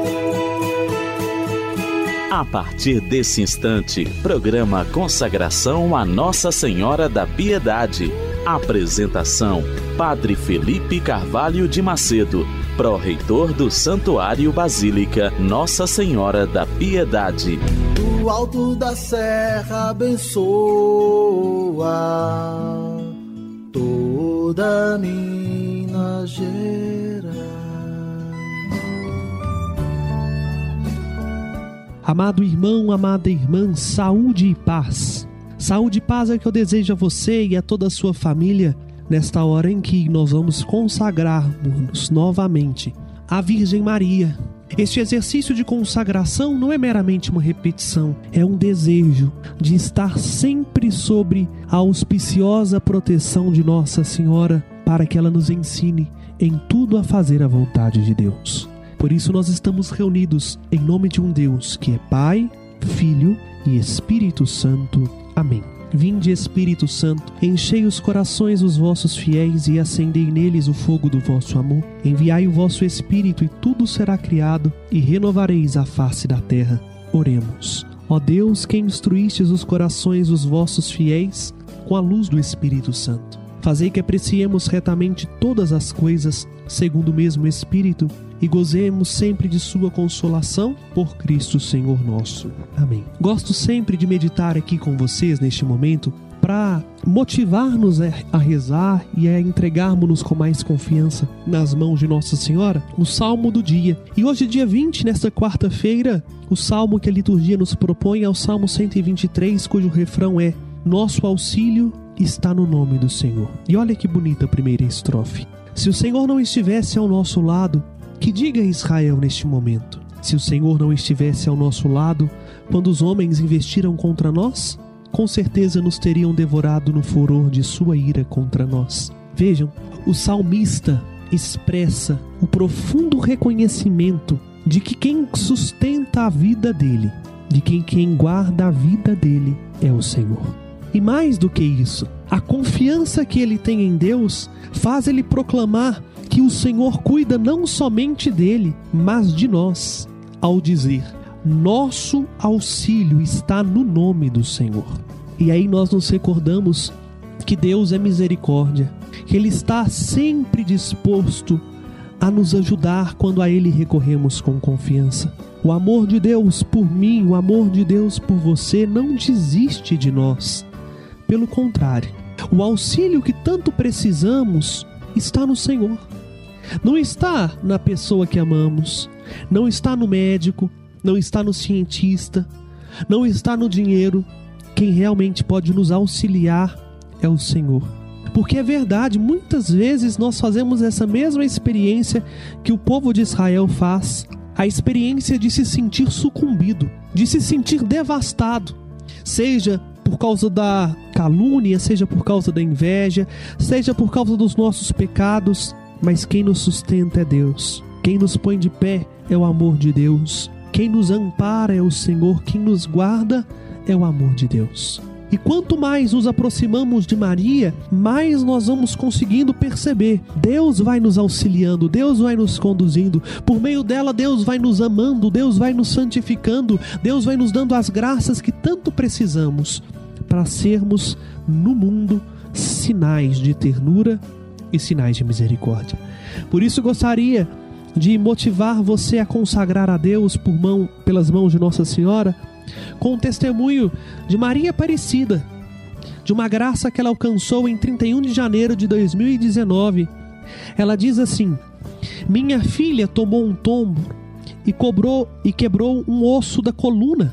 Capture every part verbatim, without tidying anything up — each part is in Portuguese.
A partir desse instante, programa Consagração a Nossa Senhora da Piedade. Apresentação: Padre Felipe Carvalho de Macedo, pró-reitor do Santuário Basílica Nossa Senhora da Piedade. Do alto da serra abençoa toda Minas Gerais. Amado irmão, amada irmã, saúde e paz. Saúde e paz é que eu desejo a você e a toda a sua família nesta hora em que nós vamos consagrar-nos novamente à Virgem Maria. Este exercício de consagração não é meramente uma repetição, é um desejo de estar sempre sob a auspiciosa proteção de Nossa Senhora para que ela nos ensine em tudo a fazer a vontade de Deus. Por isso nós estamos reunidos em nome de um Deus que é Pai, Filho e Espírito Santo. Amém. Vinde, Espírito Santo, enchei os corações dos vossos fiéis e acendei neles o fogo do vosso amor. Enviai o vosso Espírito e tudo será criado e renovareis a face da terra. Oremos. Ó Deus, que instruístes os corações dos vossos fiéis com a luz do Espírito Santo, fazei que apreciemos retamente todas as coisas segundo o mesmo Espírito e gozemos sempre de sua consolação por Cristo Senhor nosso. Amém. Gosto sempre de meditar aqui com vocês neste momento para motivar-nos a rezar e a entregarmos-nos com mais confiança nas mãos de Nossa Senhora o Salmo do dia. E hoje, dia vinte, nesta quarta-feira, o Salmo que a liturgia nos propõe é o Salmo cento e vinte e três, cujo refrão é: Nosso auxílio está no nome do Senhor. E olha que bonita a primeira estrofe. Se o Senhor não estivesse ao nosso lado, que diga Israel neste momento, se o Senhor não estivesse ao nosso lado, quando os homens investiram contra nós, com certeza nos teriam devorado no furor de sua ira contra nós. Vejam, o salmista expressa o profundo reconhecimento de que quem sustenta a vida dele, de quem quem guarda a vida dele é o Senhor. E mais do que isso, a confiança que ele tem em Deus faz ele proclamar que o Senhor cuida não somente dele, mas de nós, ao dizer: nosso auxílio está no nome do Senhor. E aí nós nos recordamos que Deus é misericórdia, que Ele está sempre disposto a nos ajudar quando a Ele recorremos com confiança. O amor de Deus por mim, o amor de Deus por você não desiste de nós. Pelo contrário, o auxílio que tanto precisamos está no Senhor. Não está na pessoa que amamos, não está no médico, não está no cientista, não está no dinheiro. Quem realmente pode nos auxiliar é o Senhor. Porque é verdade, muitas vezes nós fazemos essa mesma experiência que o povo de Israel faz, a experiência de se sentir sucumbido, de se sentir devastado, seja por causa da calúnia, seja por causa da inveja, seja por causa dos nossos pecados. Mas quem nos sustenta é Deus. Quem nos põe de pé é o amor de Deus. Quem nos ampara é o Senhor. Quem nos guarda é o amor de Deus. E quanto mais nos aproximamos de Maria, mais nós vamos conseguindo perceber. Deus vai nos auxiliando, Deus vai nos conduzindo. Por meio dela, Deus vai nos amando, Deus vai nos santificando, Deus vai nos dando as graças que tanto precisamos para sermos no mundo sinais de ternura e sinais de misericórdia. Por isso gostaria de motivar você a consagrar a Deus por mão, pelas mãos de Nossa Senhora, com o testemunho de Maria Aparecida, de uma graça que ela alcançou em trinta e um de janeiro de dois mil e dezenove. Ela diz assim: minha filha tomou um tombo e, cobrou, e quebrou um osso da coluna,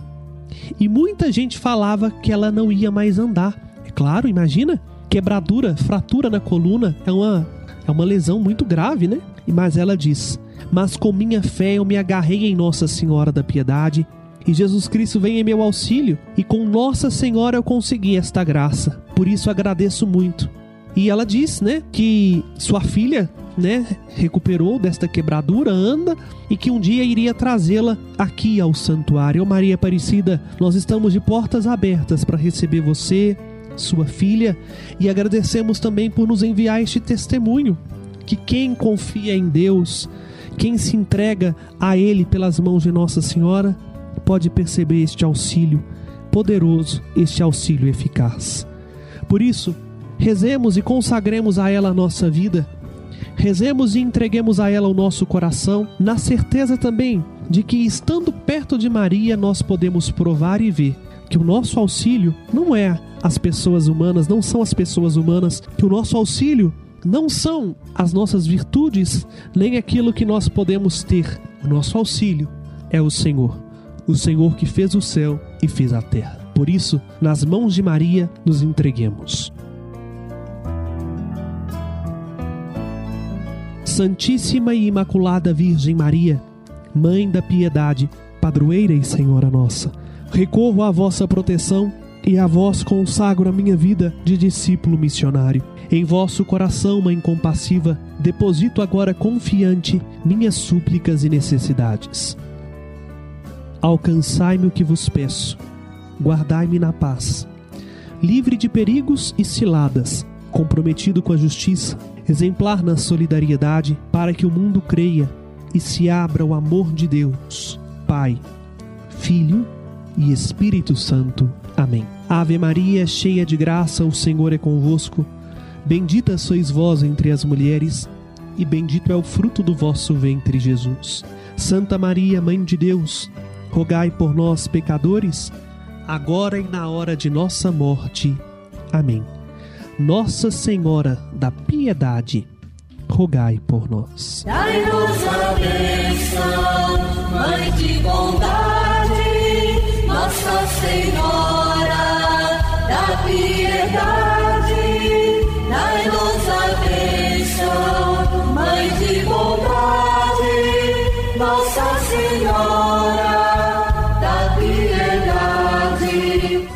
e muita gente falava que ela não ia mais andar. É claro, imagina, quebradura, fratura na coluna é uma, é uma lesão muito grave, né? Mas ela diz: mas com minha fé eu me agarrei em Nossa Senhora da Piedade, e Jesus Cristo vem em meu auxílio, e com Nossa Senhora eu consegui esta graça. Por isso agradeço muito. E ela diz, né, que sua filha, né, recuperou desta quebradura, anda, e que um dia iria trazê-la aqui ao santuário. Ô Maria Aparecida, nós estamos de portas abertas para receber você, sua filha, e agradecemos também por nos enviar este testemunho, que quem confia em Deus, Quem se entrega a Ele pelas mãos de Nossa Senhora pode perceber este auxílio poderoso, este auxílio eficaz. Por isso, rezemos e consagremos a ela a nossa vida. Rezemos e entreguemos a ela o nosso coração, na certeza também de que, estando perto de Maria, nós podemos provar e ver que o nosso auxílio não é as pessoas humanas, não são as pessoas humanas, que o nosso auxílio não são as nossas virtudes, nem aquilo que nós podemos ter. O nosso auxílio é o Senhor, o Senhor que fez o céu e fez a terra. Por isso, nas mãos de Maria, nos entreguemos. Santíssima e Imaculada Virgem Maria, Mãe da Piedade, Padroeira e Senhora nossa, recorro à vossa proteção e a vós consagro a minha vida de discípulo missionário. Em vosso coração, Mãe compassiva, deposito agora confiante minhas súplicas e necessidades. Alcançai-me o que vos peço, guardai-me na paz, livre de perigos e ciladas, comprometido com a justiça, exemplar na solidariedade, para que o mundo creia e se abra ao amor de Deus, Pai, Filho e Espírito Santo. Amém. Ave Maria, cheia de graça, o Senhor é convosco. Bendita sois vós entre as mulheres, e bendito é o fruto do vosso ventre, Jesus. Santa Maria, Mãe de Deus, rogai por nós, pecadores, agora e na hora de nossa morte. Amém. Nossa Senhora da Piedade, rogai por nós. Dai-nos a bênção, Mãe de bondade, Nossa Senhora da Piedade. Dai-nos a bênção, Mãe de bondade, Nossa Senhora da Piedade.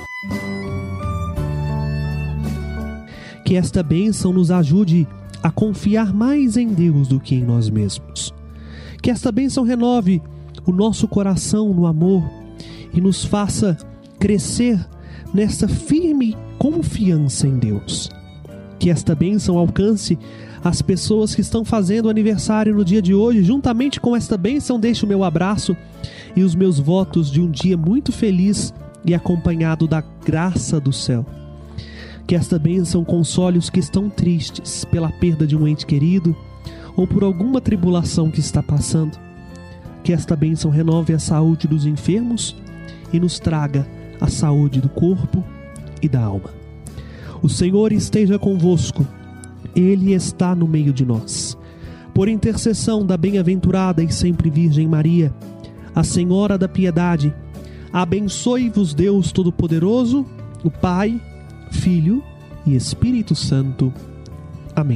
Que esta bênção nos ajude a confiar mais em Deus do que em nós mesmos. Que esta bênção renove o nosso coração no amor e nos faça crescer nessa firme confiança em Deus. Que esta bênção alcance as pessoas que estão fazendo aniversário no dia de hoje. Juntamente com esta bênção, deixo o meu abraço e os meus votos de um dia muito feliz e acompanhado da graça do céu. Que esta bênção console os que estão tristes pela perda de um ente querido ou por alguma tribulação que está passando. Que esta bênção renove a saúde dos enfermos e nos traga a saúde do corpo e da alma. O Senhor esteja convosco, Ele está no meio de nós. Por intercessão da bem-aventurada e sempre Virgem Maria, a Senhora da Piedade, abençoe-vos Deus Todo-Poderoso, o Pai, Filho e Espírito Santo. Amém.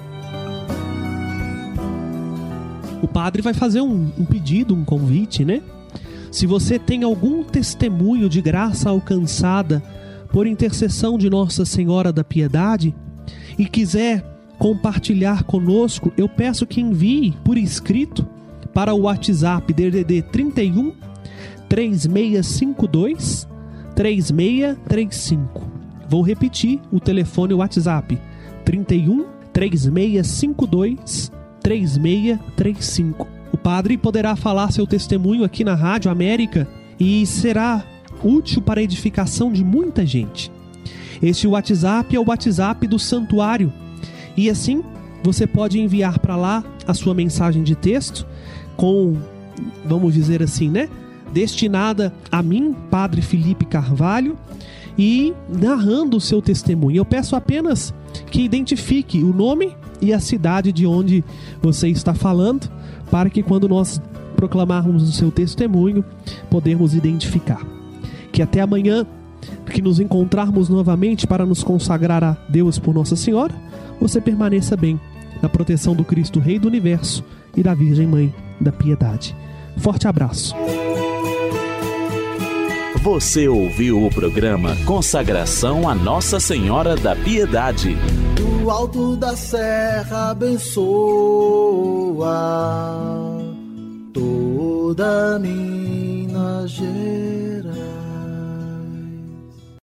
O padre vai fazer um, um pedido, um convite, né? Se você tem algum testemunho de graça alcançada por intercessão de Nossa Senhora da Piedade e quiser compartilhar conosco, eu peço que envie por escrito para o WhatsApp D D D trinta e um, três seis cinco dois, três seis três cinco. Vou repetir o telefone WhatsApp: trinta e um, três seis cinco dois, três seis três cinco. O padre poderá falar seu testemunho aqui na Rádio América e será útil para a edificação de muita gente. Este WhatsApp é o WhatsApp do Santuário e assim você pode enviar para lá a sua mensagem de texto com, vamos dizer assim, né, destinada a mim, Padre Felipe Carvalho, e narrando o seu testemunho. Eu peço apenas que identifique o nome e a cidade de onde você está falando, para que quando nós proclamarmos o seu testemunho, podemos identificar. Que até amanhã, que nos encontrarmos novamente para nos consagrar a Deus por Nossa Senhora, você permaneça bem na proteção do Cristo Rei do Universo e da Virgem Mãe da Piedade. Forte abraço. Você ouviu o programa Consagração a Nossa Senhora da Piedade. Do alto da serra abençoa toda Minas Gerais.